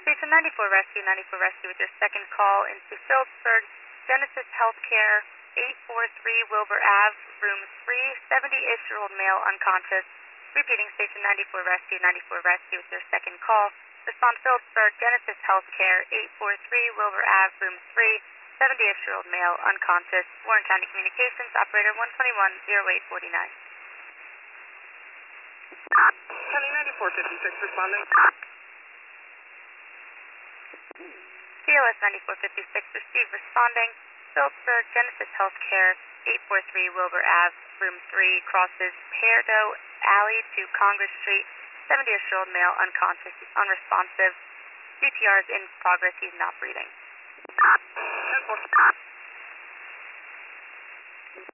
Station 94 Rescue, 94 Rescue with your second call into Phillipsburg, Genesis Healthcare, 843 Wilbur Ave, room 3, 70-ish-year-old male unconscious. Repeating, Station 94 Rescue, 94 Rescue with your second call. Respond Phillipsburg, Genesis Healthcare, 843 Wilbur Ave, room 3, 70-ish-year-old male unconscious. Warren County Communications, operator 121-0849. County 9456 responding. COS 9456 received responding. Phillipsburg, Genesis Healthcare, 843 Wilbur Ave, room 3, crosses Perdo Alley to Congress Street. 70-ish-year-old male unconscious. He's unresponsive. CPR is in progress. He's not breathing. 10-4.